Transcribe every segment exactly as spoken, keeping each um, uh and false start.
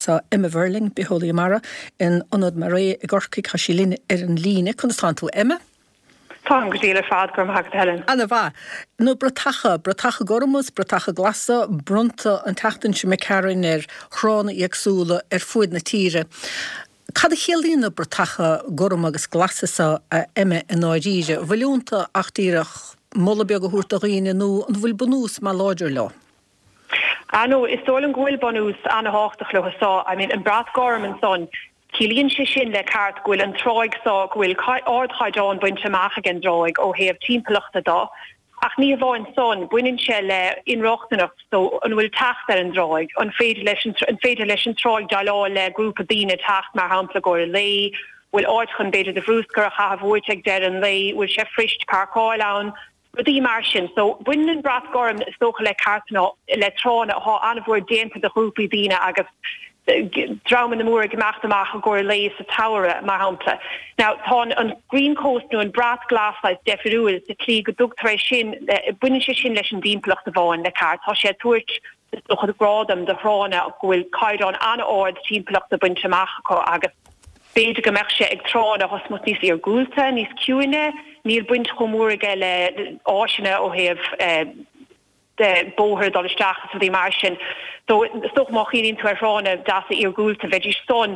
glasa Emma Verling beholí mara in onod maré i gorcaig chasilín ar an líne chun tú Emma. Tá go díle fad gom hag helen. Anna bha. No bratacha, bratacha gormus, bratacha glasa, brunta an tachtan se me carin ar chrána iagsúla ar fuid na tíre. Cad a chéalína bratacha gorum agus glasa sa Emma in áidíre, bhilúnta ach tíreach molla beag a húrta riine nó an bhfuil bunús má láidir lá. Ano, is dol an gwil bonús anna háchtach le sa. I mean, in Brat Gorm and son, Cilíonn sé sin le cart gwil an troig sa gwil ord chaidán buinte mach agin droig ó hef tímpelachta da. Ach ní bháin son, buinin sé le inrochtanach so an bhfuil tacht ar an droig, an féidir leis an troig dalá le grúpa dína tacht mar hampla go lei, bhfuil ord chun beidir de bhrúscar a cha bhúirteag der an lei, bhfuil sé frist carcáil ann, Rudí mar sin, so buin an Brat Gorm stocha le cartna le trána há anbhór déanta de grúpa dína agus Draum in the moor gemachtamach a gore leis a tower mar hampla. Now tá an Green Coast no an Brat Glass as deferúil de clí go dugtar sin buine sé sin leis an dímpelach a bháin le cart tá sé tuairt doch a grádam de hrána gohfuil caidan an ord tímpelach a buinte machcha agus beidir go meach sé ag trána hos mut níos ar gúlta níos ciúine níl buint chomór le áisina ó heh de bóthir dal isteach sa dí mar sin. So stoch má chiín tú arrána dasa ar gúlta bheitidir son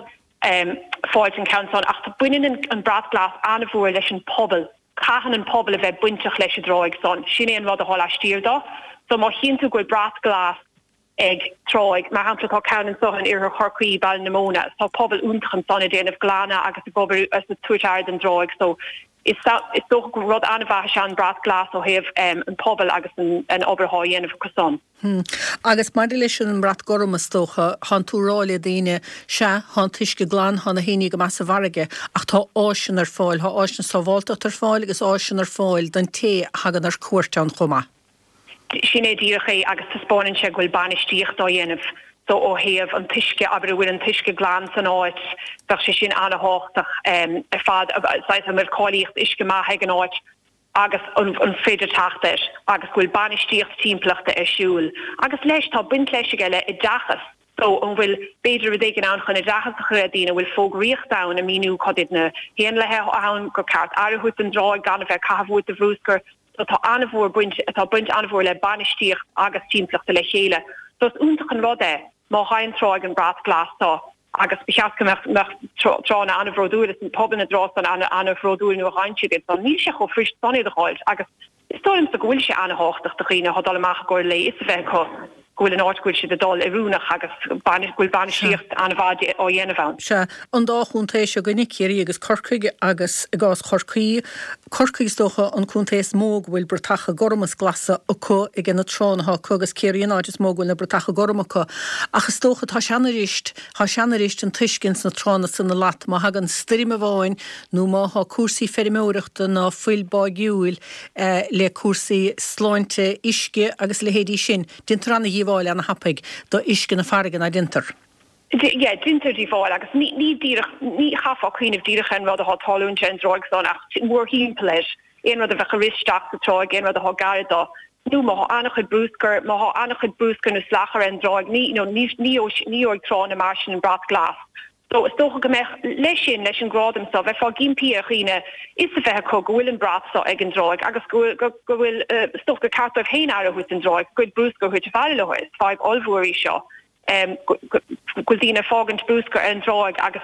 fáilt an countán ach tá buinen an Brat Glass anna bhfuair leis an pobl. Caihan an pobl a bheith buintach leis a dráig son. Sin éon rud a hall astír da. So má chiín tú goil Brat Glass ag tráig mar hampla tá ceann sohan ar chorcaí ball namóna. Tá pobl úntachan sonna déanamh glána agus a gobar as a tuairteard an dráig. So is is toch rod aanvaas aan Brat Glass o hef um, een pobl agus een, een oberhaien of Cason. Hmm. Agus mardilis an Brat Gorm stocha han túráile daine se han tuisce glán han a héine go massa varige ach tá áisian ar fáil, ha áisian sávalta ar fáil agus áisian ar fáil den té hagan ar cuairte an chuma. Sin é díirché agus sa spáin se gwil banistíocht dá dhéanamh. So ó hef an tuisce aber bhfuil an tuisce glán san áit bach sé sin anna háchtach um, ar fad sais am mercáíocht isce maithe an áit agus an, an féidir taachtar agus bhfuil banistíocht tímpleachta ar siúil. Agus leis tá buint leis geile i dachas. So an bhfuil beidir a dhéigen an chun i dachas a churédína bhfuil fóg riocht da a míú codid na héan lethe an go ceart airthút an ráig gan a bheith cahabhút a bhrúscar so tá anmhór buint tá buint anmhór le banistíocht agus tímpleachta le chéile. So is úntach an rodé má hain tráig an Brat Glass tá agus bechaasca meach trána anna bhródúil is an pobl na drás an anna bhródúil nó haintsid so ní se go frist sonnaí a cháil agus is stoim sa gohfuil se anna háchtach do chéine hodal amach goir lei is a bheith có gohfuil an áitgúil si a dul i rúnach agus gohfuil banistíocht anna bhd ó dhéanamh. Se an dá chuntééis se gonig céirí agus corcaige agus i gás chorcaí corcaí stocha an chuntééis móg bhfuil bratacha gormas glasa ó có i gna tránatha chugus céiríon áidir mógúil na bratacha gormacha achas stocha tá seanarist tá seanarist an tuiscins na trána san na lat má hagan stríime bháin nó má há cuasaí ferimóireachta ná fuilbágiúil eh, le cuasaí sláinte isce agus le héadí sin dintarna díháil anna hapaig do isce na fargan a dintar. Ja, dinter die val agus ní ní dierig ní chafa queen of dierigen wat de hot talún en droig son ach moor hien ples een wat de vergeristach de troig een wat de hot garda nu ma anach het brúsker ma ha anach het brúsker na slacher en droig ní no ní ní ní oig tron marchen in Brat Glass. So is toch gemech lesin leis an gradam so bheith fá gimpi a chine is a bheith có gohfuil an brat so ag an droig agus gohfuil stoch go cartah héin ara hút an droig good brúsker hút fall le is five olbhúí seo. Um, Gwildina fágant brúscar an droig agus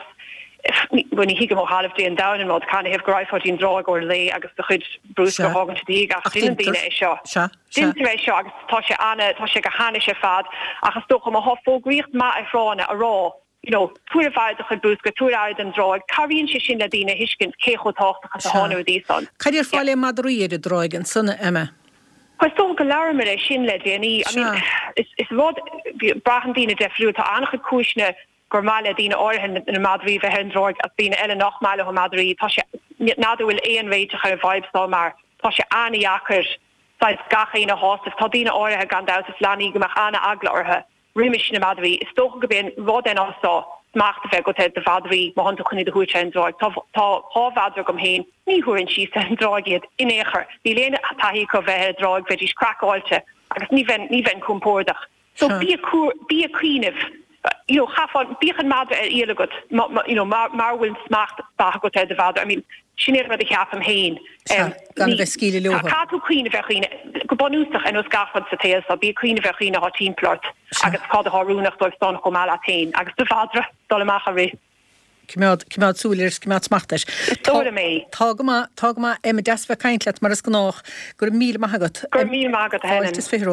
when he go half day and down and mod can have greif for din drog or lay agus the chud brúscar fágant tí gas din dine é seo. Din éis seo agus tá sé anna tá sé go hána sé fad agus stoch am a hofó gríocht má a frána a rá. You know, tuair fáid a chud brúscar tuair aid an droig caríonn sé sin le dine hiiscint céchotácht a hána dí son. Caidir fáile madríad a droig an sunna Emma. Quais tó go leirmar é sin le déanaí is bhd brachan dína defriú tá annach cúisne gur máile dína áirthe in Madrí bheith an droig as bína eile nach máile go Madrí tá sé nádú bhfuil éon réiteach ar bhaibsá mar tá sé annaíachar sais gacha ína hásamh tá dína áirithe gan dátas leanaí go meach anna agla ortha riimiis na Madrí is tócha go bíon bhd an ásá smacht bheith go de bhadrí má hananta chuní de thuúte an droig tá hábhadra gom héin ní thuann si an droigiad in éair ní léana taí go bheith droig bheith crackáilte agus ní bhain ní bhain compórdach so bí bí a cuiineh you know, chafon bichan madra e got, you know, mar mar will smacht bach got de vader. I mean, sinir wat ik haf am heen. Um, gan ve skile lo. Ka tu queen verine. Go bonusach en os gafod sa teas, so be queen verine ha team plot. Agus ka de harunach do ston kom ala tein. Agus de vader dole macha re. Cymod, cymod súlir, cymod smachtas. Tóla mé. Tágama, tágama, em desfa caintlet, mar ys gynnoch, gwr mil mahagot. Gwr mil mahagot a hennyn.